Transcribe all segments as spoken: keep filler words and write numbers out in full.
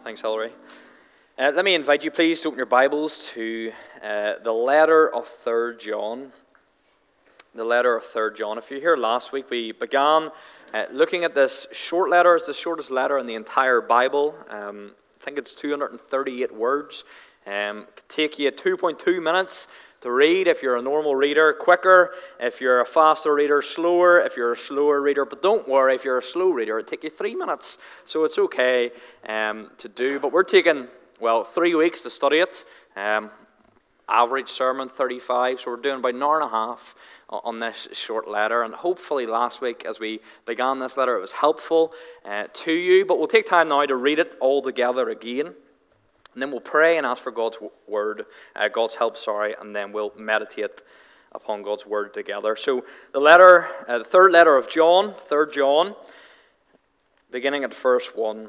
Thanks, Hilary. Uh, let me invite you, please, to open your Bibles to uh, the letter of Third John. The letter of Third John. If you're here last week, we began uh, looking at this short letter. It's the shortest letter in the entire Bible. Um, I think it's two hundred thirty-eight words. Um, it could take you two point two minutes to read if you're a normal reader, quicker if you're a faster reader, slower if you're a slower reader. But don't worry, if you're a slow reader, it'll take you three minutes. So it's okay um, to do. But we're taking, well, three weeks to study it. Um, average sermon, thirty-five. So we're doing about an hour and a half on this short letter. And hopefully last week as we began this letter, it was helpful uh, to you. But we'll take time now to read it all together again. And then we'll pray and ask for God's word, uh, God's help, sorry, and then we'll meditate upon God's word together. So the letter, uh, the third letter of John, Third John, beginning at verse one.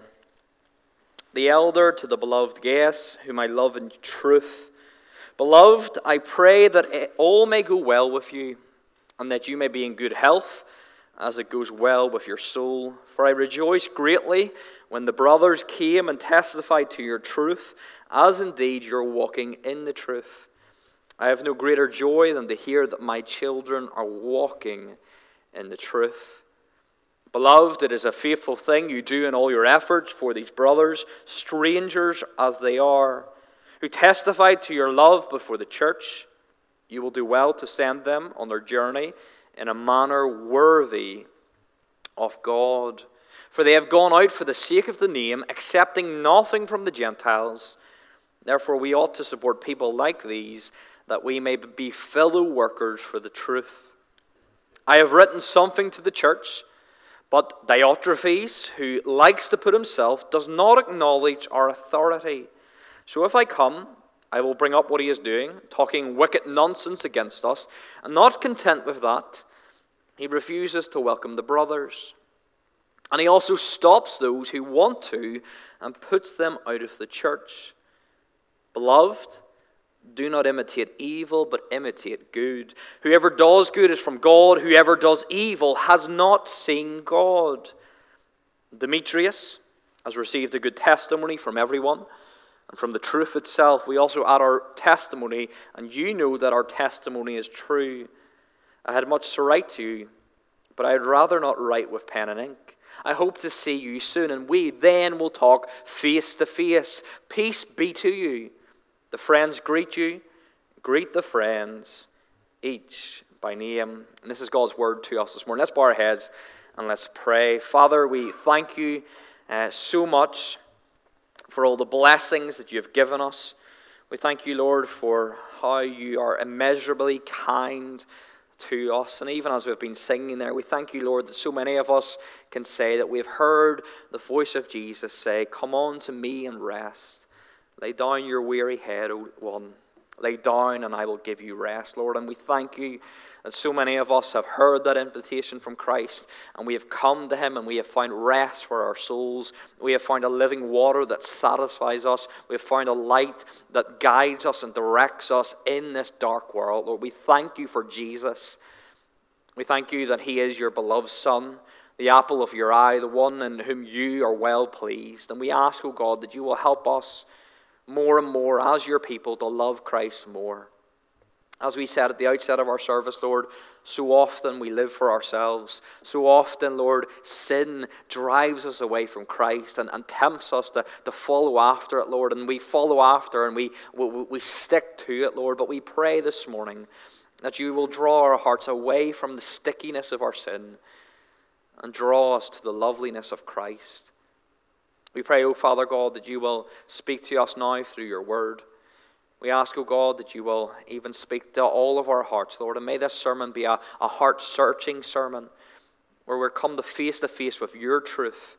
The elder to the beloved Gaius, whom I love in truth. Beloved, I pray that all may go well with you, and that you may be in good health, as it goes well with your soul. For I rejoice greatly when the brothers came and testified to your truth, as indeed you're walking in the truth. I have no greater joy than to hear that my children are walking in the truth. Beloved, it is a faithful thing you do in all your efforts for these brothers, strangers as they are, who testified to your love before the church. You will do well to send them on their journey in a manner worthy of God. For they have gone out for the sake of the name, accepting nothing from the Gentiles. Therefore we ought to support people like these, that we may be fellow workers for the truth. I have written something to the church, but Diotrephes, who likes to put himself, does not acknowledge our authority. So if I come, I will bring up what he is doing, talking wicked nonsense against us, and not content with that, he refuses to welcome the brothers. And he also stops those who want to and puts them out of the church. Beloved, do not imitate evil, but imitate good. Whoever does good is from God. Whoever does evil has not seen God. Demetrius has received a good testimony from everyone. And from the truth itself, we also add our testimony, and you know that our testimony is true. I had much to write to you, but I would rather not write with pen and ink. I hope to see you soon, and we then will talk face to face. Peace be to you. The friends greet you. Greet the friends, each by name. And this is God's word to us this morning. Let's bow our heads and let's pray. Father, we thank you uh, so much for all the blessings that you have given us. We thank you, Lord, for how you are immeasurably kind to us. And even as we've been singing there, we thank you, Lord, that so many of us can say that we've heard the voice of Jesus say, "Come on to me and rest. Lay down your weary head, O one. Lay down and I will give you rest," Lord. And we thank you that so many of us have heard that invitation from Christ, and we have come to him and we have found rest for our souls. We have found a living water that satisfies us. We have found a light that guides us and directs us in this dark world. Lord, we thank you for Jesus. We thank you that he is your beloved Son, the apple of your eye, the one in whom you are well pleased. And we ask, O God, that you will help us more and more as your people to love Christ more. As we said at the outset of our service, Lord, so often we live for ourselves. So often, Lord, sin drives us away from Christ and, and tempts us to, to follow after it, Lord. And we follow after and we, we, we stick to it, Lord. But we pray this morning that you will draw our hearts away from the stickiness of our sin and draw us to the loveliness of Christ. We pray, O Father God, that you will speak to us now through your word. We ask, O God, that you will even speak to all of our hearts, Lord. And may this sermon be a, a heart-searching sermon where we're come to face-to-face with your truth.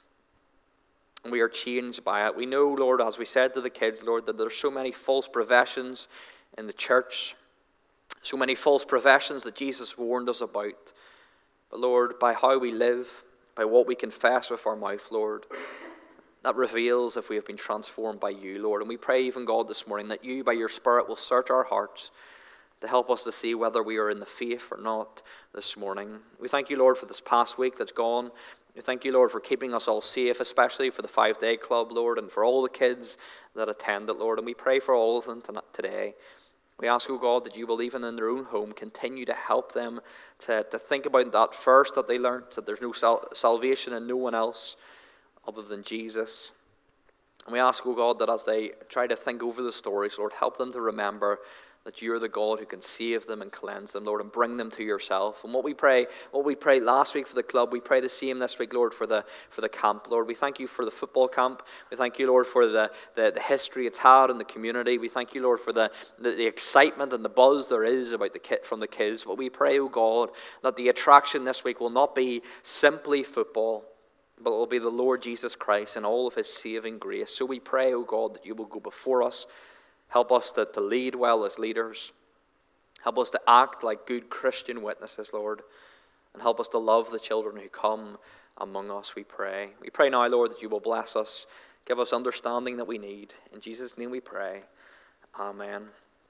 And we are changed by it. We know, Lord, as we said to the kids, Lord, that there's so many false professions in the church. So many false professions that Jesus warned us about. But Lord, by how we live, by what we confess with our mouth, Lord, that reveals if we have been transformed by you, Lord. And we pray even, God, this morning that you, by your Spirit, will search our hearts to help us to see whether we are in the faith or not this morning. We thank you, Lord, for this past week that's gone. We thank you, Lord, for keeping us all safe, especially for the five-day club, Lord, and for all the kids that attend it, Lord. And we pray for all of them today. We ask, oh God, that you will, even in their own home, continue to help them to, to think about that first that they learned, that there's no sal- salvation in no one else other than Jesus. And we ask, oh God, that as they try to think over the stories, Lord, help them to remember that you're the God who can save them and cleanse them, Lord, and bring them to yourself. And what we pray, what we prayed last week for the club, we pray the same this week, Lord, for the for the camp, Lord. We thank you for the football camp. We thank you, Lord, for the, the, the history it's had in the community. We thank you, Lord, for the, the, the excitement and the buzz there is about the kid from the kids. But we pray, oh God, that the attraction this week will not be simply football, but it will be the Lord Jesus Christ and all of his saving grace. So we pray, oh God, that you will go before us. Help us to, to lead well as leaders. Help us to act like good Christian witnesses, Lord. And help us to love the children who come among us, we pray. We pray now, Lord, that you will bless us. Give us understanding that we need. In Jesus' name we pray. Amen.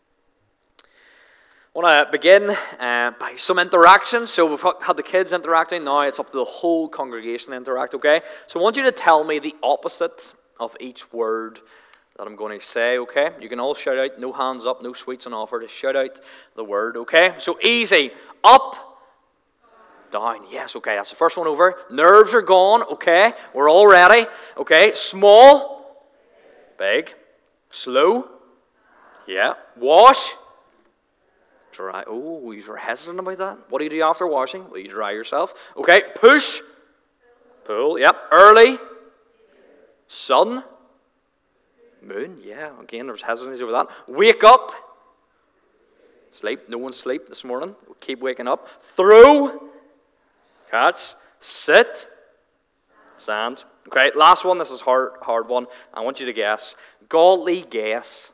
I want to begin uh, by some interaction. So we've had the kids interacting. Now it's up to the whole congregation to interact, okay? So I want you to tell me the opposite of each word that I'm going to say, okay? You can all shout out, no hands up, no sweets on offer, just shout out the word, okay? So easy, up, down, yes, okay, that's the first one over. Nerves are gone, okay? We're all ready, okay? Small, big, slow, yeah, wash, dry. Oh, you were hesitant about that. What do you do after washing? Well, you dry yourself. Okay, push, pull, yep, early, sun, moon, yeah, again, there's hesitancy over that. Wake up. Sleep. No one's asleep this morning. We'll keep waking up. Throw. Catch. Sit. Stand. Okay, last one. This is hard, hard one. I want you to guess. Godly guess.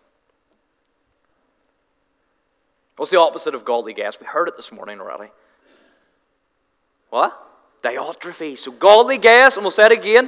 What's the opposite of godly guess? We heard it this morning already. What? Diotrephes. So godly guess, and we'll say it again.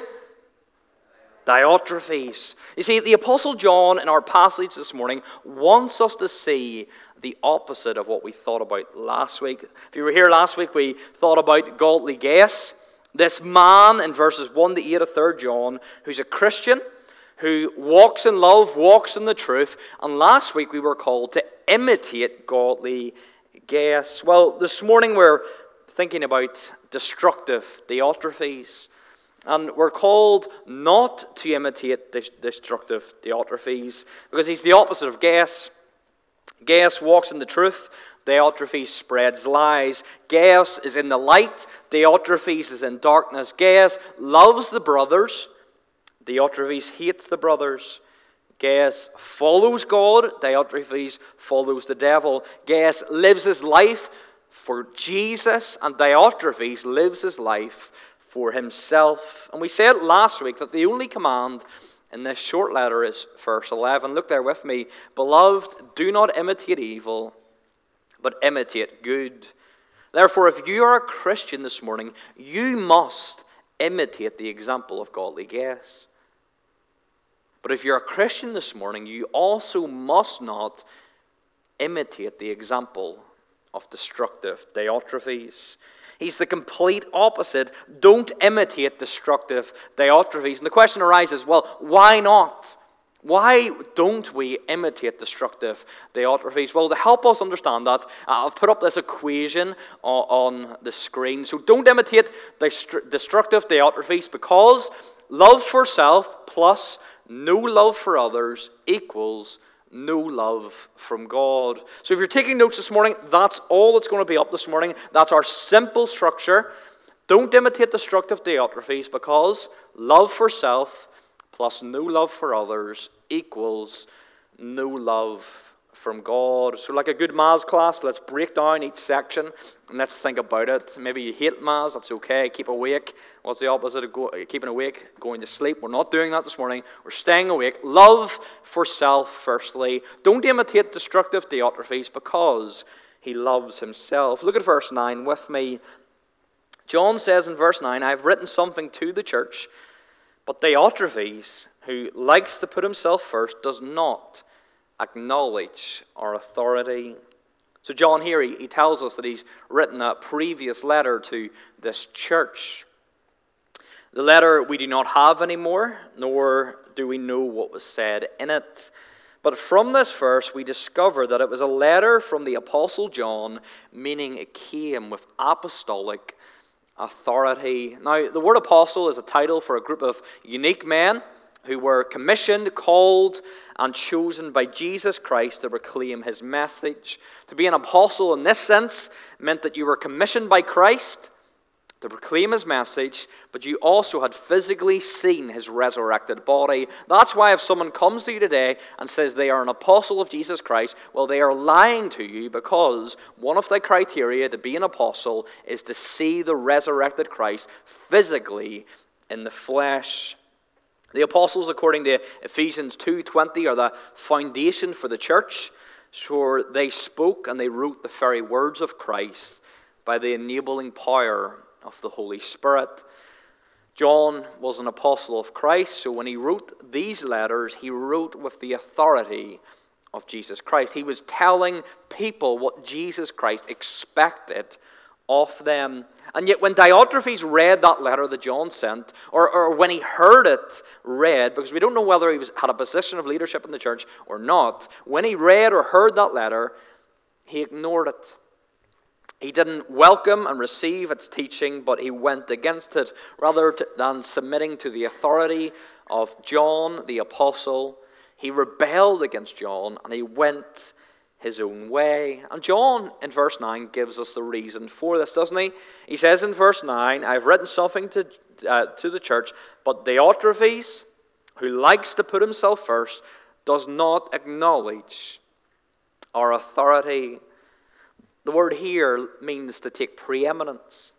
Diotrephes. You see, the Apostle John in our passage this morning wants us to see the opposite of what we thought about last week. If you were here last week, we thought about godly guess. This man in verses one to eight of Third John, who's a Christian, who walks in love, walks in the truth. And last week we were called to imitate godly guess. Well, this morning we're thinking about destructive Diotrephes. And we're called not to imitate this destructive Diotrephes, because he's the opposite of Gaius. Gaius walks in the truth. Diotrephes spreads lies. Gaius is in the light. Diotrephes is in darkness. Gaius loves the brothers. Diotrephes hates the brothers. Gaius follows God. Diotrephes follows the devil. Gaius lives his life for Jesus, and Diotrephes lives his life for himself. And we said last week that the only command in this short letter is verse eleven. Look there with me. Beloved, do not imitate evil, but imitate good. Therefore, if you are a Christian this morning, you must imitate the example of godly Gaius. But if you're a Christian this morning, you also must not imitate the example of destructive Diotrephes. He's the complete opposite. Don't imitate destructive Diotrephes. And the question arises, well, why not? Why don't we imitate destructive Diotrephes? Well, to help us understand that, I've put up this equation on the screen. So don't imitate destructive Diotrephes, because love for self plus no love for others equals no love from God. So if you're taking notes this morning, that's all that's going to be up this morning. That's our simple structure. Don't imitate destructive Diotrephes, because love for self plus no love for others equals no love from God. So like a good maths class, let's break down each section and let's think about it. Maybe you hate maths, that's okay. Keep awake. What's the opposite of go- keeping awake? Going to sleep. We're not doing that this morning. We're staying awake. Love for self, firstly. Don't imitate destructive Diotrephes, because he loves himself. Look at verse nine with me. John says in verse nine, I've written something to the church, but Diotrephes, who likes to put himself first, does not acknowledge our authority. So John here, he, he tells us that he's written a previous letter to this church. The letter we do not have anymore, nor do we know what was said in it. But from this verse, we discover that it was a letter from the Apostle John, meaning it came with apostolic authority. Now, the word apostle is a title for a group of unique men who were commissioned, called, and chosen by Jesus Christ to proclaim his message. To be an apostle in this sense meant that you were commissioned by Christ to proclaim his message, but you also had physically seen his resurrected body. That's why if someone comes to you today and says they are an apostle of Jesus Christ, well, they are lying to you, because one of the criteria to be an apostle is to see the resurrected Christ physically in the flesh. The apostles, according to Ephesians two twenty, are the foundation for the church. So they spoke and they wrote the very words of Christ by the enabling power of the Holy Spirit. John was an apostle of Christ, so when he wrote these letters, he wrote with the authority of Jesus Christ. He was telling people what Jesus Christ expected of them. And yet when Diotrephes read that letter that John sent, or, or when he heard it read, because we don't know whether he was, had a position of leadership in the church or not, when he read or heard that letter, he ignored it. He didn't welcome and receive its teaching, but he went against it rather than submitting to the authority of John the apostle. He rebelled against John and he went his own way. And John in verse nine gives us the reason for this, doesn't he? He says in verse nine, I've written something to, uh, to the church, but Diotrephes, who likes to put himself first, does not acknowledge our authority. The word here means to take preeminence.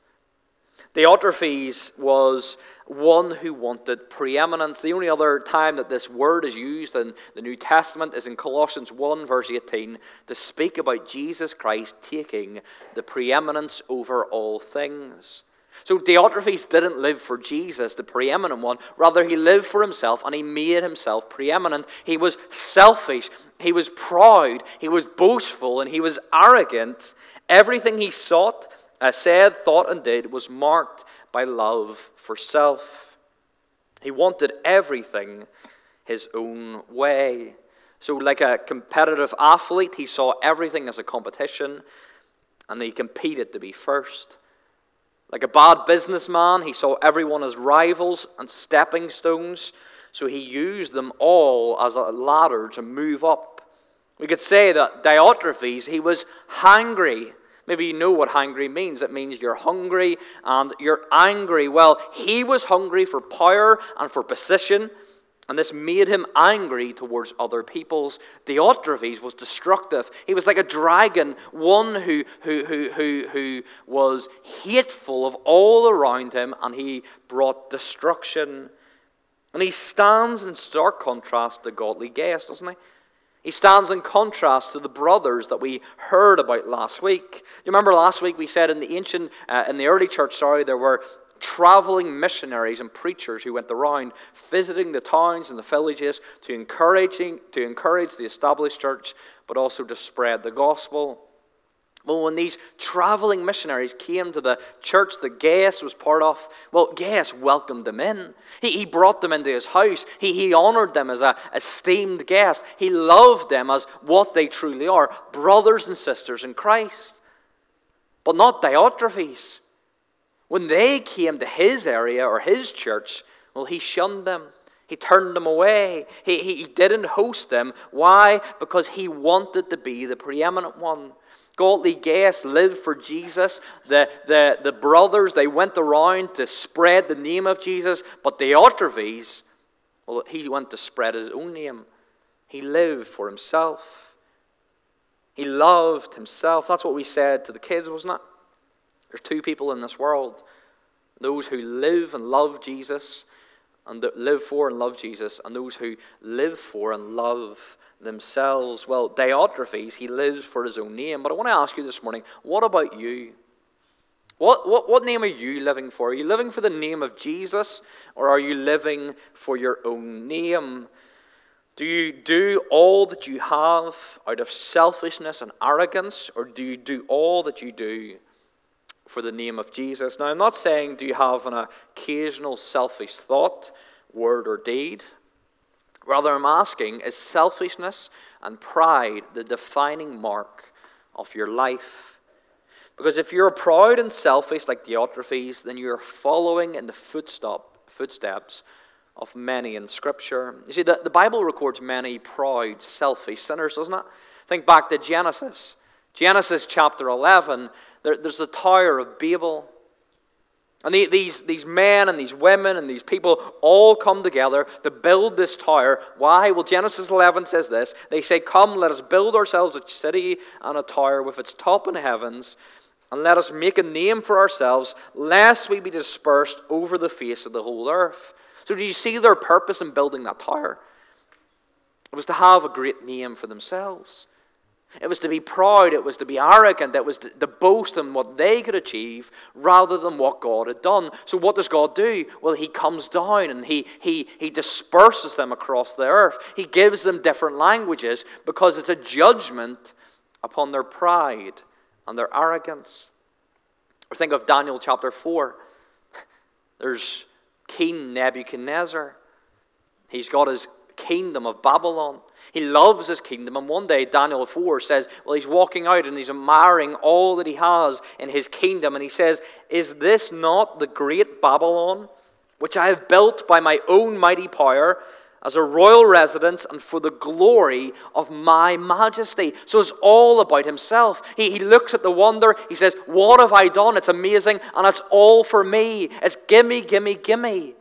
Diotrephes was one who wanted preeminence. The only other time that this word is used in the New Testament is in Colossians one, verse eighteen, to speak about Jesus Christ taking the preeminence over all things. So Diotrephes didn't live for Jesus, the preeminent one. Rather, he lived for himself and he made himself preeminent. He was selfish, he was proud, he was boastful, and he was arrogant. Everything he sought, uh, said, thought, and did was marked by love for self. He wanted everything his own way. So like a competitive athlete, he saw everything as a competition, and he competed to be first. Like a bad businessman, he saw everyone as rivals and stepping stones, so he used them all as a ladder to move up. We could say that Diotrephes, he was hangry. Maybe you know what hangry means. It means you're hungry and you're angry. Well, he was hungry for power and for position, and this made him angry towards other peoples. Diotrephes was destructive. He was like a dragon, one who, who, who, who, who was hateful of all around him, and he brought destruction. And he stands in stark contrast to godly Gaius, doesn't he? He stands in contrast to the brothers that we heard about last week. You remember last week we said in the ancient, uh, in the early church, sorry, there were traveling missionaries and preachers who went around visiting the towns and the villages to encouraging to encourage the established church, but also to spread the gospel. Well, when these traveling missionaries came to the church that Gaius was part of, well, Gaius welcomed them in. He, he brought them into his house. He, he honored them as an esteemed guest. He loved them as what they truly are, brothers and sisters in Christ. But not Diotrephes. When they came to his area or his church, well, he shunned them. He turned them away. He, he, he didn't host them. Why? Because he wanted to be the preeminent one. Godly Gaius lived for Jesus. The, the, the brothers, they went around to spread the name of Jesus. But Diotrephes, well, he went to spread his own name. He lived for himself. He loved himself. That's what we said to the kids, wasn't it? There's two people in this world. Those who live and love Jesus, and that live for and love Jesus, and those who live for and love themselves. Well, Diotrephes, he lives for his own name. But I want to ask you this morning, what about you? What, what, what name are you living for? Are you living for the name of Jesus, or are you living for your own name? Do you do all that you have out of selfishness and arrogance, or do you do all that you do for the name of Jesus. Now, I'm not saying do you have an occasional selfish thought, word, or deed. Rather, I'm asking, is selfishness and pride the defining mark of your life? Because if you're proud and selfish like Diotrephes, then you're following in the footstep, footsteps of many in Scripture. You see, the, the Bible records many proud, selfish sinners, doesn't it? Think back to Genesis. Genesis chapter eleven, there, there's the Tower of Babel. And the, these, these men and these women and these people all come together to build this tower. Why? Well, Genesis eleven says this. They say, come, let us build ourselves a city and a tower with its top in the heavens, and let us make a name for ourselves, lest we be dispersed over the face of the whole earth. So do you see their purpose in building that tower? It was to have a great name for themselves. It was to be proud, it was to be arrogant, it was to, to boast in what they could achieve rather than what God had done. So what does God do? Well, he comes down and he, he, he disperses them across the earth. He gives them different languages because it's a judgment upon their pride and their arrogance. Or think of Daniel chapter four. There's King Nebuchadnezzar. He's got his kingdom of Babylon. He loves his kingdom, and one day Daniel four says, well, he's walking out and he's admiring all that he has in his kingdom, and he says, is this not the great Babylon, which I have built by my own mighty power, as a royal residence and for the glory of my majesty? So it's all about himself. He, he looks at the wonder, he says, what have I done? It's amazing, and it's all for me. It's gimme, gimme, gimme.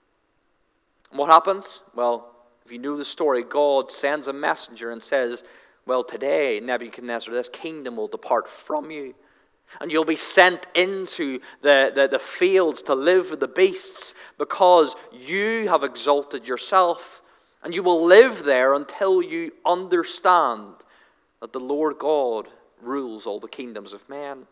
And what happens? Well, if you know the story, God sends a messenger and says, well, today, Nebuchadnezzar, this kingdom will depart from you. And you'll be sent into the, the, the fields to live with the beasts because you have exalted yourself. And you will live there until you understand that the Lord God rules all the kingdoms of men.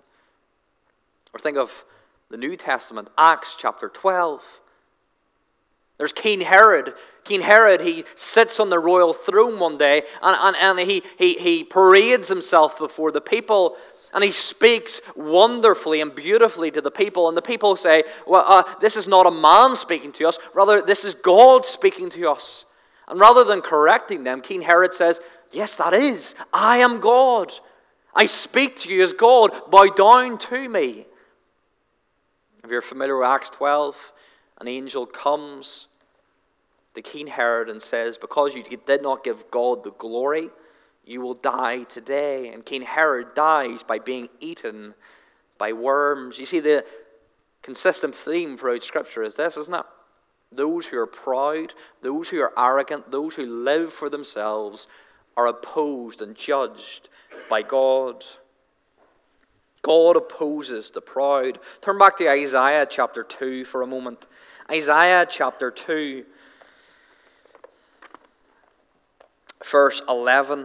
Or think of the New Testament, Acts chapter twelve. There's King Herod. King Herod, he sits on the royal throne one day and, and, and he, he, he parades himself before the people. And he speaks wonderfully and beautifully to the people. And the people say, well, uh, this is not a man speaking to us. Rather, this is God speaking to us. And rather than correcting them, King Herod says, yes, that is. I am God. I speak to you as God. Bow down to me. If you're familiar with Acts twelve, an angel comes to King Herod and says, because you did not give God the glory, you will die today. And King Herod dies by being eaten by worms. You see, the consistent theme throughout Scripture is this, isn't it? Those who are proud, those who are arrogant, those who live for themselves are opposed and judged by God. God opposes the proud. Turn back to Isaiah chapter two for a moment. Isaiah chapter two, verse eleven.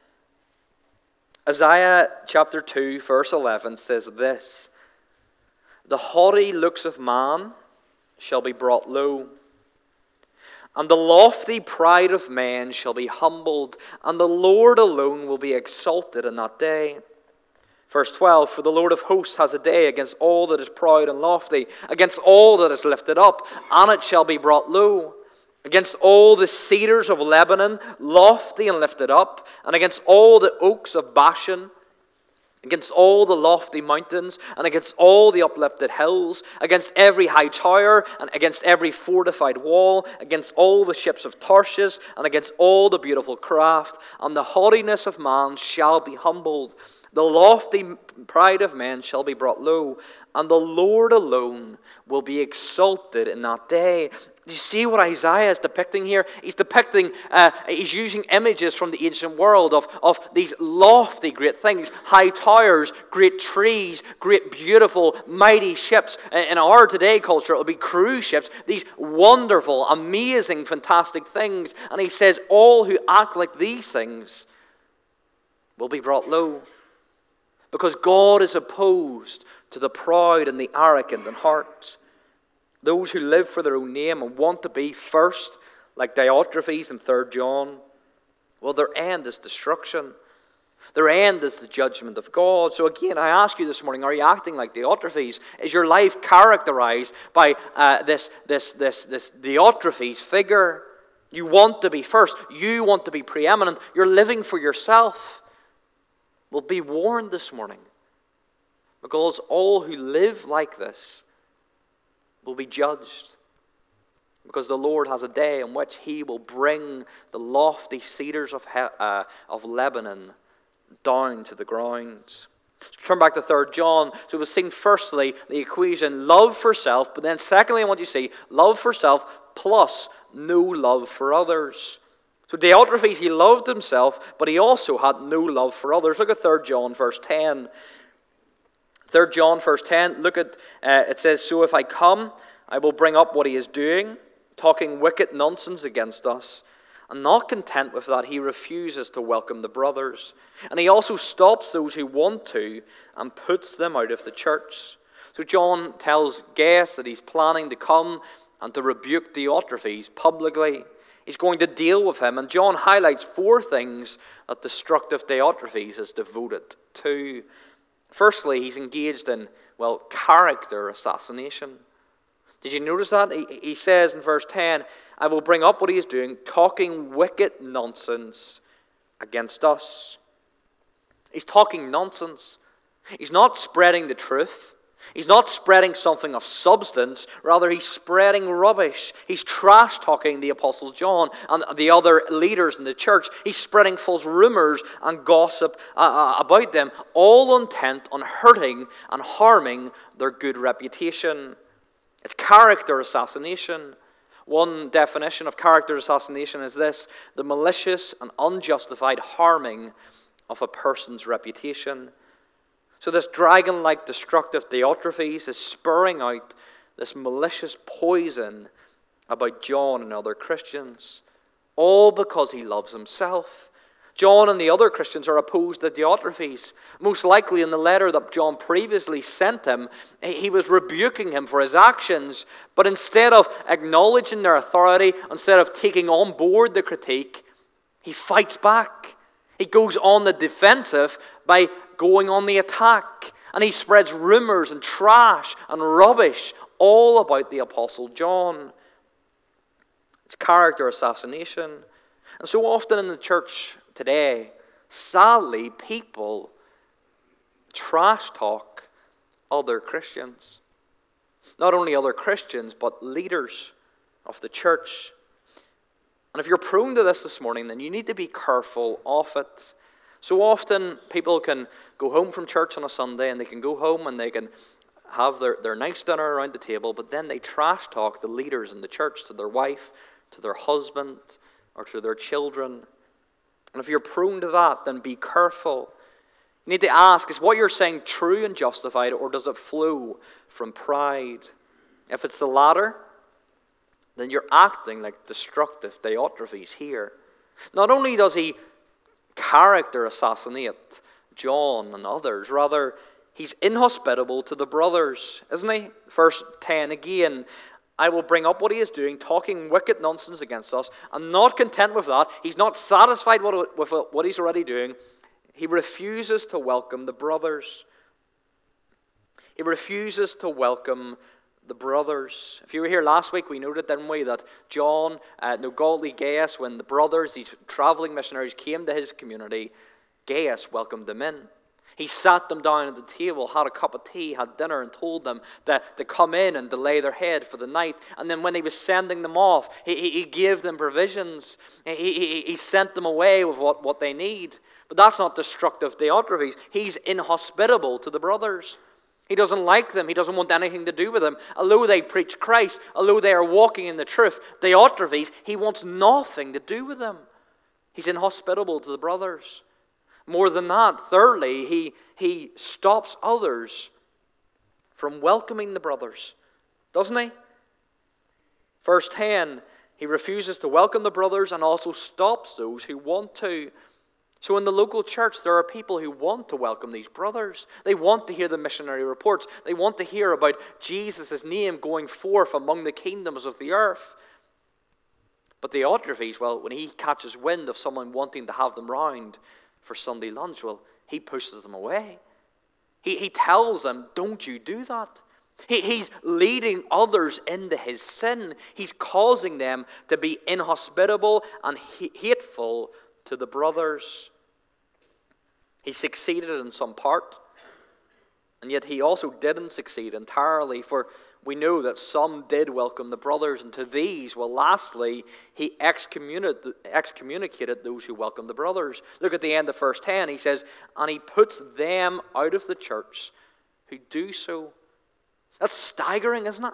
Isaiah chapter two, verse eleven says this, the haughty looks of man shall be brought low, and the lofty pride of man shall be humbled, and the Lord alone will be exalted in that day. Verse twelve, for the Lord of hosts has a day against all that is proud and lofty, against all that is lifted up, and it shall be brought low. Against all the cedars of Lebanon, lofty and lifted up, and against all the oaks of Bashan, against all the lofty mountains, and against all the uplifted hills, against every high tower, and against every fortified wall, against all the ships of Tarshish, and against all the beautiful craft, and the haughtiness of man shall be humbled. The lofty pride of men shall be brought low, and the Lord alone will be exalted in that day. Do you see what Isaiah is depicting here? He's depicting, uh, he's using images from the ancient world of, of these lofty great things, high towers, great trees, great beautiful mighty ships. In our today culture, it will be cruise ships, these wonderful, amazing, fantastic things. And he says all who act like these things will be brought low. Because God is opposed to the proud and the arrogant in heart. Those who live for their own name and want to be first, like Diotrephes in Third John, well, their end is destruction. Their end is the judgment of God. So again, I ask you this morning, are you acting like Diotrephes? Is your life characterized by uh, this, this, this, this Diotrephes figure? You want to be first. You want to be preeminent. You're living for yourself. Well, be warned this morning, because all who live like this will be judged. Because the Lord has a day in which He will bring the lofty cedars of, he- uh, of Lebanon down to the ground. So turn back to Third John. So we've seen firstly the equation love for self, but then secondly I want you to see love for self plus no love for others. So Diotrephes, he loved himself, but he also had no love for others. Look at Third John verse ten. Third John verse ten, look at, uh, it says, so if I come, I will bring up what he is doing, talking wicked nonsense against us. And not content with that, he refuses to welcome the brothers. And he also stops those who want to and puts them out of the church. So John tells Gaius that he's planning to come and to rebuke Diotrephes publicly. He's going to deal with him. And John highlights four things that destructive Diotrephes is devoted to. Firstly, he's engaged in, well, character assassination. Did you notice that? He, he says in verse ten, I will bring up what he is doing, talking wicked nonsense against us. He's talking nonsense. He's not spreading the truth. He's not spreading something of substance. Rather, he's spreading rubbish. He's trash-talking the Apostle John and the other leaders in the church. He's spreading false rumors and gossip uh, about them, all intent on hurting and harming their good reputation. It's character assassination. One definition of character assassination is this: the malicious and unjustified harming of a person's reputation. So this dragon-like destructive Diotrephes is spurring out this malicious poison about John and other Christians, all because he loves himself. John and the other Christians are opposed to Diotrephes. Most likely in the letter that John previously sent him, he was rebuking him for his actions. But instead of acknowledging their authority, instead of taking on board the critique, he fights back. He goes on the defensive by going on the attack. And he spreads rumors and trash and rubbish all about the Apostle John. It's character assassination. And so often in the church today, sadly, people trash talk other Christians. Not only other Christians, but leaders of the church. And if you're prone to this this morning, then you need to be careful of it. So often people can go home from church on a Sunday and they can go home and they can have their, their nice dinner around the table, but then they trash talk the leaders in the church to their wife, to their husband, or to their children. And if you're prone to that, then be careful. You need to ask, is what you're saying true and justified, or does it flow from pride? If it's the latter, then you're acting like destructive Diotrephes here. Not only does he character assassinate John and others, rather he's inhospitable to the brothers, isn't he? Verse ten again, I will bring up what he is doing, talking wicked nonsense against us. And not content with that, he's not satisfied with what he's already doing. He refuses to welcome the brothers. He refuses to welcome the brothers. If you were here last week, we noted, didn't we, that John, uh, no, godly Gaius, when the brothers, these traveling missionaries, came to his community, Gaius welcomed them in. He sat them down at the table, had a cup of tea, had dinner, and told them that to come in and to lay their head for the night. And then when he was sending them off, he, he, he gave them provisions. He, he, he sent them away with what, what they need. But that's not destructive Diotrephes. He's inhospitable to the brothers. He doesn't like them. He doesn't want anything to do with them. Although they preach Christ, although they are walking in the truth, Diotrephes, he wants nothing to do with them. He's inhospitable to the brothers. More than that, thirdly, he, he stops others from welcoming the brothers. Doesn't he? Verse ten, he refuses to welcome the brothers and also stops those who want to. So in the local church, there are people who want to welcome these brothers. They want to hear the missionary reports. They want to hear about Jesus' name going forth among the kingdoms of the earth. But Diotrephes, well, when he catches wind of someone wanting to have them round, for Sunday lunch. Well, he pushes them away. He, he tells them, don't you do that. He, he's leading others into his sin. He's causing them to be inhospitable and hateful to the brothers. He succeeded in some part, and yet he also didn't succeed entirely, for we know that some did welcome the brothers, and to these, well, lastly, he excommunicated, excommunicated those who welcomed the brothers. Look at the end of verse ten. He says, and he puts them out of the church who do so. That's staggering, isn't it?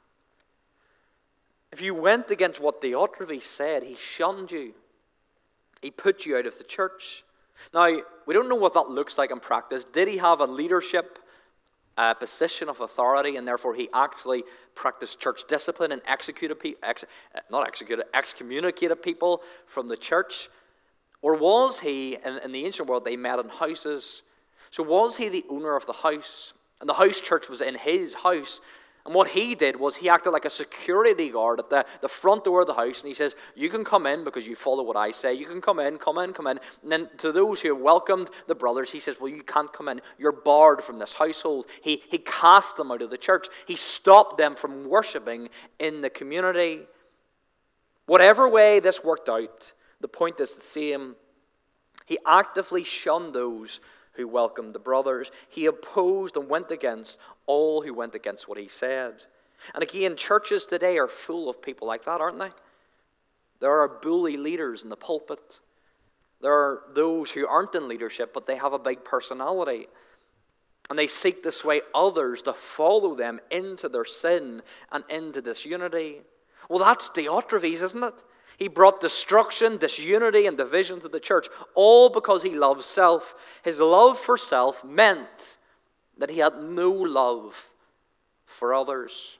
If you went against what Diotrephes said, he shunned you. He put you out of the church. Now, we don't know what that looks like in practice. Did he have a leadership uh, position of authority, and therefore he actually practiced church discipline and executed pe- ex- not executed, excommunicated people from the church? Or was he, in, in the ancient world, they met in houses. So was he the owner of the house? And the house church was in his house. And what he did was he acted like a security guard at the, the front door of the house. And he says, you can come in because you follow what I say. You can come in, come in, come in. And then to those who welcomed the brothers, he says, well, you can't come in. You're barred from this household. He, he cast them out of the church. He stopped them from worshiping in the community. Whatever way this worked out, the point is the same. He actively shunned those who welcomed the brothers. He opposed and went against all who went against what he said. And again, churches today are full of people like that, aren't they? There are bully leaders in the pulpit. There are those who aren't in leadership, but they have a big personality. And they seek to sway others to follow them into their sin and into disunity. Well, that's Diotrephes, isn't it? He brought destruction, disunity, and division to the church, all because he loved self. His love for self meant that he had no love for others.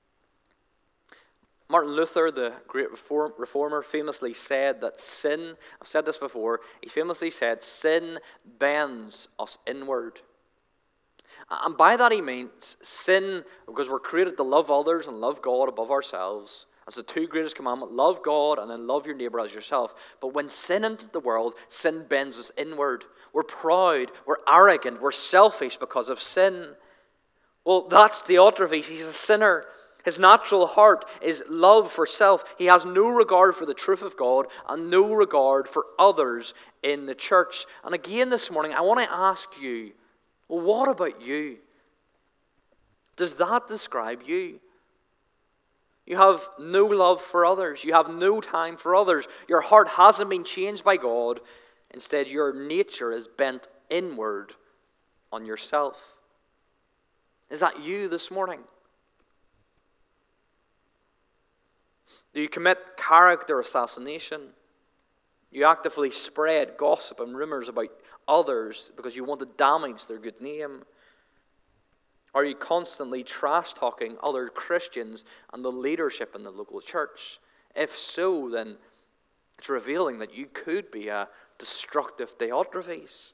Martin Luther, the great reform, reformer, famously said that sin, I've said this before, he famously said, sin bends us inward. And by that he means sin, because we're created to love others and love God above ourselves. That's the two greatest commandments. Love God and then love your neighbor as yourself. But when sin entered the world, sin bends us inward. We're proud, we're arrogant, we're selfish because of sin. Well, that's Diotrephes. He's a sinner. His natural heart is love for self. He has no regard for the truth of God and no regard for others in the church. And again this morning, I want to ask you, well, what about you? Does that describe you? You have no love for others. You have no time for others. Your heart hasn't been changed by God. Instead, your nature is bent inward on yourself. Is that you this morning? Do you commit character assassination? You actively spread gossip and rumors about others because you want to damage their good name? Are you constantly trash-talking other Christians and the leadership in the local church? If so, then it's revealing that you could be a destructive Diotrephes.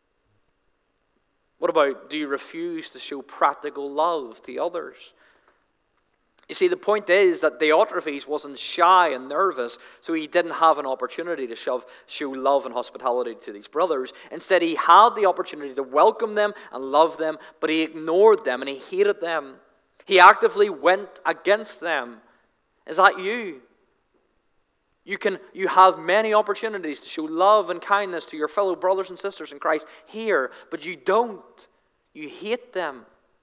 What about, do you refuse to show practical love to others? You see, the point is that Diotrephes wasn't shy and nervous, so he didn't have an opportunity to shove, show love and hospitality to these brothers. Instead, he had the opportunity to welcome them and love them, but he ignored them and he hated them. He actively went against them. Is that you? You can, you have many opportunities to show love and kindness to your fellow brothers and sisters in Christ here, but you don't. You hate them.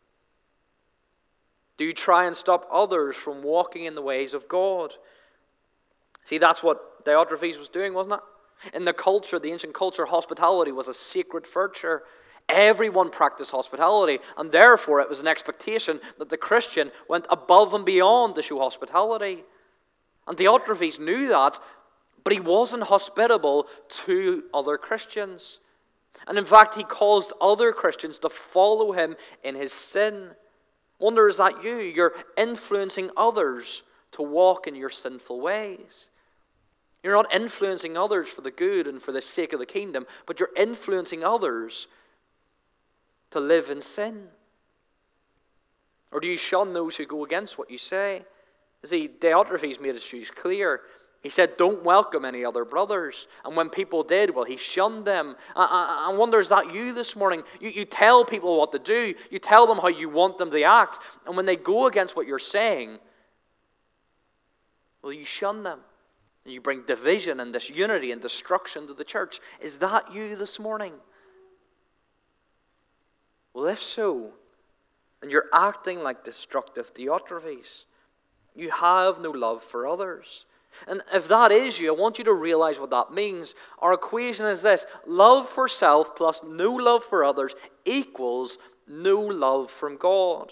Do you try and stop others from walking in the ways of God? See, that's what Diotrephes was doing, wasn't it? In the culture, the ancient culture, hospitality was a sacred virtue. Everyone practiced hospitality, and therefore it was an expectation that the Christian went above and beyond to show hospitality. And Diotrephes knew that, but he wasn't hospitable to other Christians. And in fact, he caused other Christians to follow him in his sin. Wonder, is that you? You're influencing others to walk in your sinful ways. You're not influencing others for the good and for the sake of the kingdom, but you're influencing others to live in sin. Or do you shun those who go against what you say? See, Diotrephes made his views clear. He said, don't welcome any other brothers. And when people did, well, he shunned them. I, I, I wonder, is that you this morning? You, you tell people what to do. You tell them how you want them to act. And when they go against what you're saying, well, you shun them. And you bring division and disunity and destruction to the church. Is that you this morning? Well, if so, and you're acting like destructive Diotrephes, you have no love for others. And if that is you, I want you to realize what that means. Our equation is this: love for self plus no love for others equals no love from God.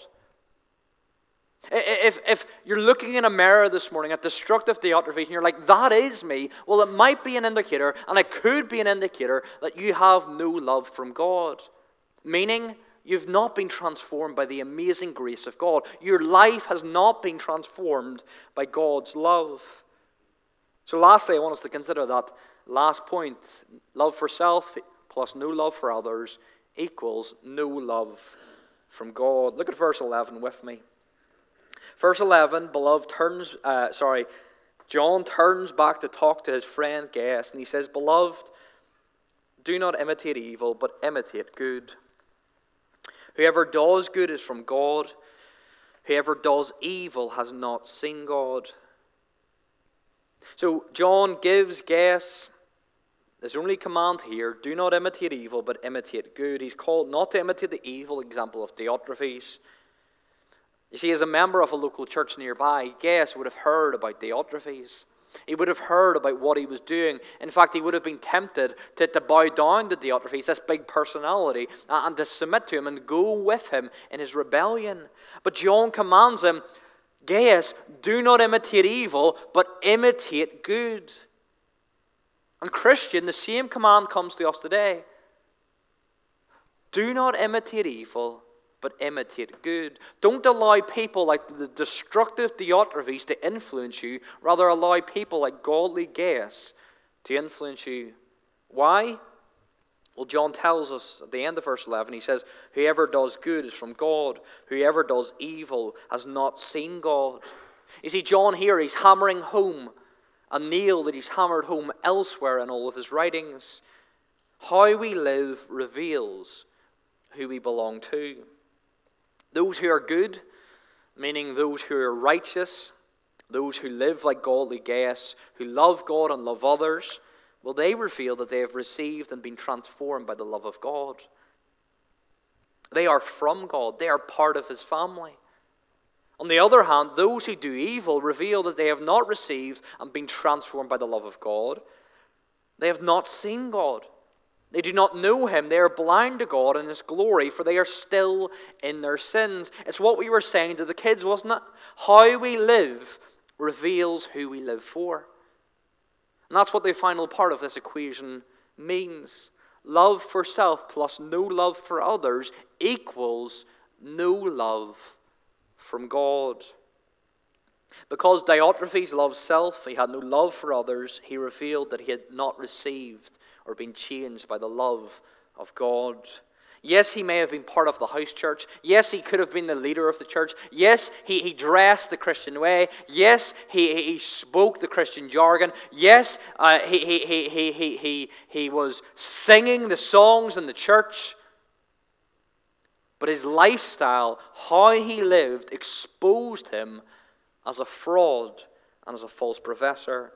If, if you're looking in a mirror this morning at destructive Diotrephes and you're like, that is me, well, it might be an indicator, and it could be an indicator that you have no love from God. Meaning, you've not been transformed by the amazing grace of God. Your life has not been transformed by God's love. So lastly, I want us to consider that last point. Love for self plus no love for others equals no love from God. Look at verse eleven with me. Verse eleven, beloved turns, uh, sorry, John turns back to talk to his friend Gaius, and he says, beloved, do not imitate evil, but imitate good. Whoever does good is from God. Whoever does evil has not seen God. So John gives Gaius this only command here: do not imitate evil, but imitate good. He's called not to imitate the evil example of Diotrephes. You see, as a member of a local church nearby, Gaius would have heard about Diotrephes. He would have heard about what he was doing. In fact, he would have been tempted to, to bow down to Diotrephes, this big personality, and to submit to him and go with him in his rebellion. But John commands him, Gaius, do not imitate evil, but imitate good. And Christian, the same command comes to us today. Do not imitate evil, but imitate good. Don't allow people like the destructive Diotrephes to influence you. Rather, allow people like godly Gaius to influence you. Why? Well, John tells us at the end of verse eleven, he says, whoever does good is from God. Whoever does evil has not seen God. You see, John here, he's hammering home a nail that he's hammered home elsewhere in all of his writings. How we live reveals who we belong to. Those who are good, meaning those who are righteous, those who live like godly Gaius, who love God and love others, well, they reveal that they have received and been transformed by the love of God. They are from God. They are part of his family. On the other hand, those who do evil reveal that they have not received and been transformed by the love of God. They have not seen God. They do not know him. They are blind to God and his glory, for they are still in their sins. It's what we were saying to the kids, wasn't it? How we live reveals who we live for. And that's what the final part of this equation means. Love for self plus no love for others equals no love from God. Because Diotrephes loved self, he had no love for others, he revealed that he had not received or been changed by the love of God. Yes, he may have been part of the house church. Yes, he could have been the leader of the church. Yes, he, he dressed the Christian way. Yes, he, he spoke the Christian jargon. Yes, uh, he, he, he, he, he, he, he was singing the songs in the church. But his lifestyle, how he lived, exposed him as a fraud and as a false professor.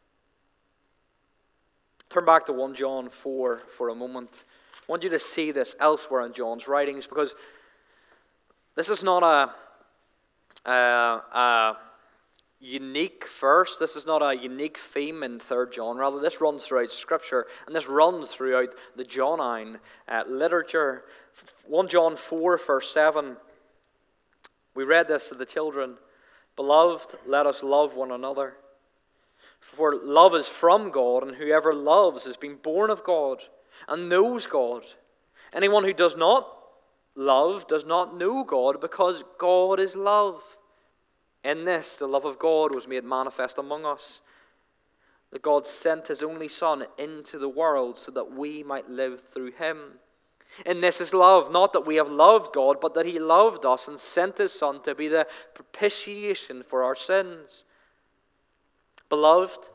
Turn back to First John four for a moment. I want you to see this elsewhere in John's writings, because this is not a, a, a unique verse. This is not a unique theme in Third John. Rather, this runs throughout Scripture, and this runs throughout the Johannine uh, literature. First John four, verse seven. We read this to the children. Beloved, let us love one another. For love is from God, and whoever loves has been born of God and knows God. Anyone who does not love does not know God, because God is love. In this, the love of God was made manifest among us, that God sent his only Son into the world so that we might live through him. In this is love, not that we have loved God, but that he loved us and sent his Son to be the propitiation for our sins. Beloved,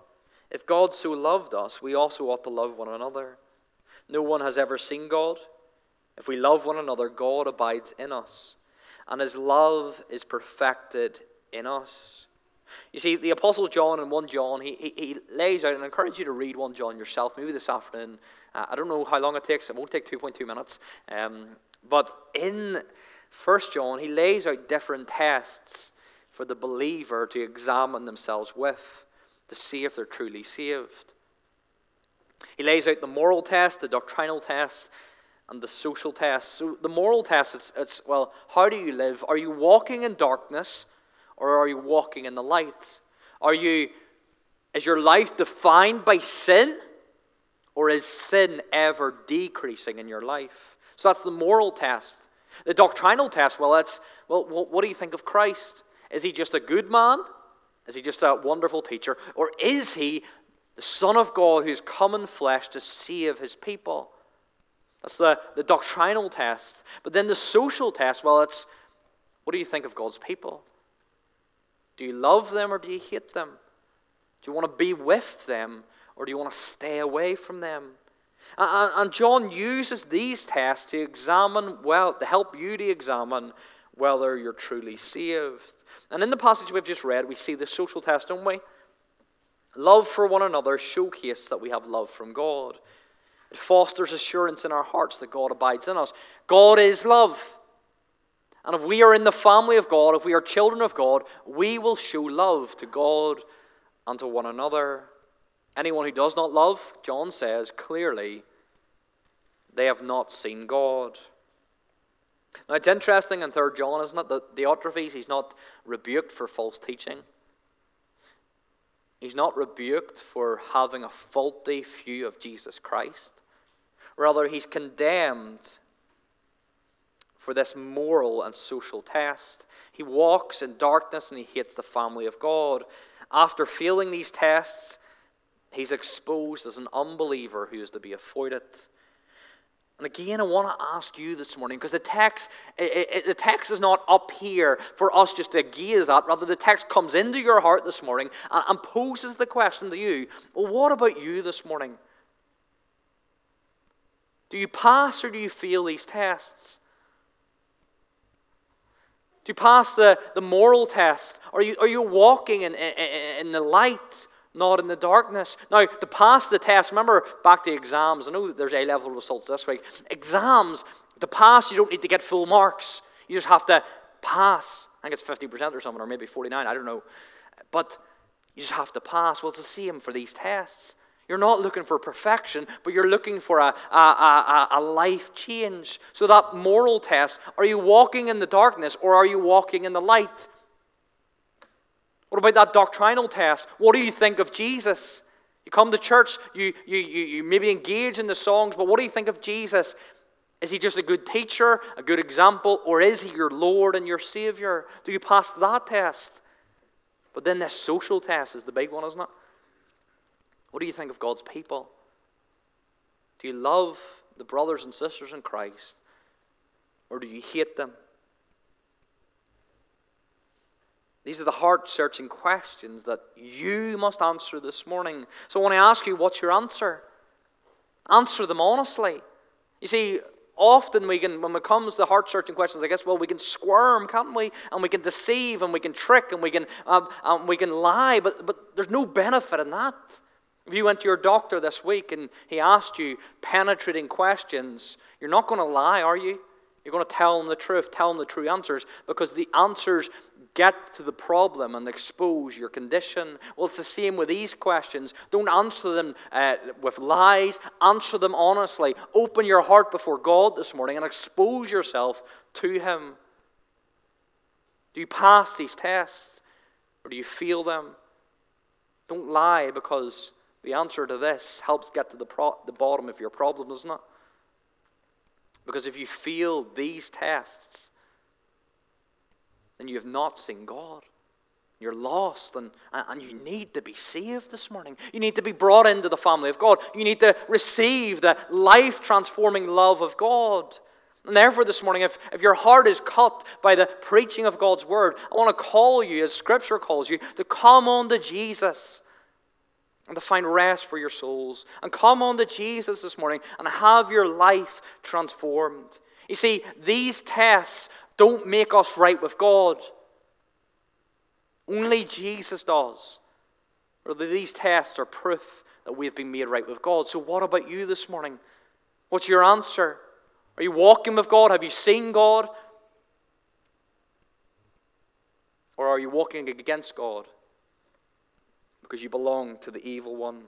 If God so loved us, we also ought to love one another. No one has ever seen God. If we love one another, God abides in us, and his love is perfected in us. You see, the Apostle John in First John, he, he, he lays out, and I encourage you to read First John yourself, maybe this afternoon. Uh, I don't know how long it takes. It won't take two point two minutes. Um, but in First John, he lays out different tests for the believer to examine themselves with, to see if they're truly saved. He lays out the moral test, the doctrinal test, and the social test. So the moral test, it's, it's well, how do you live? Are you walking in darkness, or are you walking in the light? Are you, is your life defined by sin, or is sin ever decreasing in your life? So that's the moral test. The doctrinal test, well, that's, well, what do you think of Christ? Is he just a good man? Is he just a wonderful teacher? Or is he the Son of God who's come in flesh to save his people? That's the, the doctrinal test. But then the social test, well, it's, what do you think of God's people? Do you love them or do you hate them? Do you want to be with them or do you want to stay away from them? And, and John uses these tests to examine, well, to help you to examine whether you're truly saved. And in the passage we've just read, we see the social test, don't we? Love for one another showcases that we have love from God. It fosters assurance in our hearts that God abides in us. God is love. And if we are in the family of God, if we are children of God, we will show love to God and to one another. Anyone who does not love, John says clearly, they have not seen God. Now it's interesting in Third John, isn't it, that Diotrephes, he's not rebuked for false teaching. He's not rebuked for having a faulty view of Jesus Christ. Rather, he's condemned for this moral and social test. He walks in darkness and he hates the family of God. After failing these tests, he's exposed as an unbeliever who is to be avoided. And again, I want to ask you this morning, because the text, it, it, the text is not up here for us just to gaze at. Rather, the text comes into your heart this morning and, and poses the question to you, well, what about you this morning? Do you pass or do you fail these tests? Do you pass the, the moral test? Are you, are you walking in, in, in the light, not in the darkness? Now, to pass the test, remember back to exams. I know that there's A-level results this week. Exams, to pass, you don't need to get full marks. You just have to pass. I think it's fifty percent or something, or maybe forty-nine, I don't know. But you just have to pass. Well, it's the same for these tests. You're not looking for perfection, but you're looking for a, a, a, a life change. So that moral test, are you walking in the darkness or are you walking in the light? What about that doctrinal test? What do you think of Jesus? You come to church, you, you, you, you maybe engage in the songs, but what do you think of Jesus? Is he just a good teacher, a good example, or is he your Lord and your Savior? Do you pass that test? But then this social test is the big one, isn't it? What do you think of God's people? Do you love the brothers and sisters in Christ, or do you hate them? These are the heart-searching questions that you must answer this morning. So when I ask you, what's your answer? Answer them honestly. You see, often we can, when it comes to heart-searching questions, I guess, well, we can squirm, can't we? And we can deceive, and we can trick, and we can, um, um, we can lie, but, but there's no benefit in that. If you went to your doctor this week and he asked you penetrating questions, you're not going to lie, are you? You're going to tell him the truth, tell him the true answers, because the answers get to the problem and expose your condition. Well, it's the same with these questions. Don't answer them uh, with lies. Answer them honestly. Open your heart before God this morning and expose yourself to Him. Do you pass these tests or do you fail them? Don't lie, because the answer to this helps get to the, pro- the bottom of your problem, doesn't it? Because if you fail these tests, then you have not seen God. You're lost, and, and you need to be saved this morning. You need to be brought into the family of God. You need to receive the life-transforming love of God. And therefore this morning, if, if your heart is cut by the preaching of God's word, I want to call you, as Scripture calls you, to come on to Jesus. and to find rest for your souls. And come on to Jesus this morning and have your life transformed. You see, these tests don't make us right with God. Only Jesus does. Or these tests are proof that we've been made right with God. So what about you this morning? What's your answer? Are you walking with God? Have you seen God? Or are you walking against God because you belong to the evil one?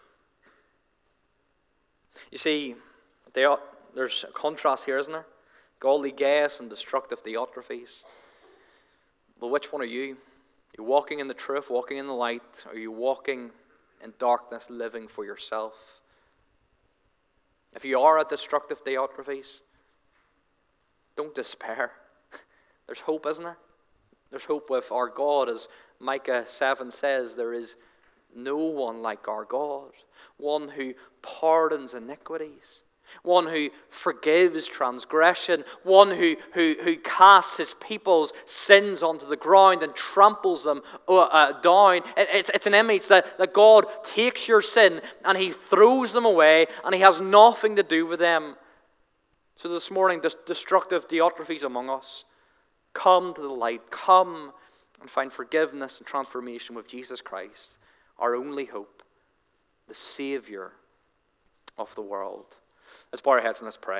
You see, they are, there's a contrast here, isn't there? Godly gas and destructive Diotrephes. Well, which one are you? Are you walking in the truth, walking in the light? Or are you walking in darkness, living for yourself? If you are a destructive Diotrephes, don't despair. There's hope, isn't there? There's hope with our God. As Micah seven says, there is no one like our God. One who pardons iniquities. One who forgives transgression. One who, who, who casts his people's sins onto the ground and tramples them uh, down. It, it's, it's an image that, that God takes your sin and he throws them away and he has nothing to do with them. So this morning, this destructive Diotrephes among us, come to the light. Come and find forgiveness and transformation with Jesus Christ, our only hope, the Savior of the world. Let's bow our heads and let's pray.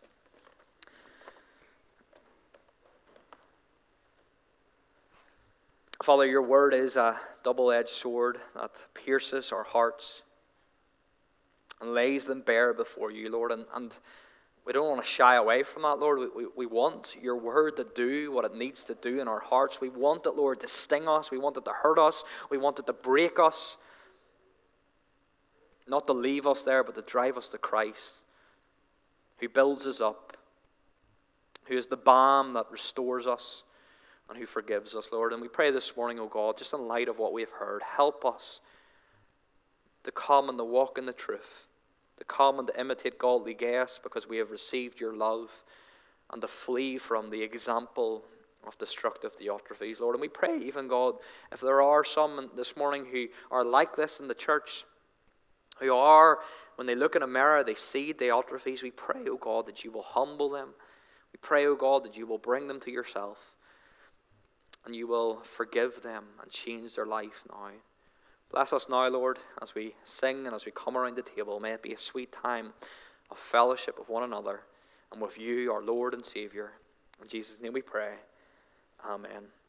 Father, your word is a double-edged sword that pierces our hearts and lays them bare before you, Lord. And, and we don't want to shy away from that, Lord. We, we, we want your word to do what it needs to do in our hearts. We want it, Lord, to sting us. We want it to hurt us. We want it to break us. Not to leave us there, but to drive us to Christ, who builds us up, who is the balm that restores us, and who forgives us, Lord. And we pray this morning, oh God, just in light of what we have heard, help us to come and to walk in the truth, to come and to imitate godly gas because we have received your love, and to flee from the example of destructive Diotrephes, Lord. And we pray even, God, if there are some this morning who are like this in the church, who are, when they look in a mirror, they see Diotrephes, we pray, oh God, that you will humble them. We pray, oh God, that you will bring them to yourself and you will forgive them and change their life now. Bless us now, Lord, as we sing and as we come around the table. May it be a sweet time of fellowship with one another and with you, our Lord and Savior. In Jesus' name we pray. Amen.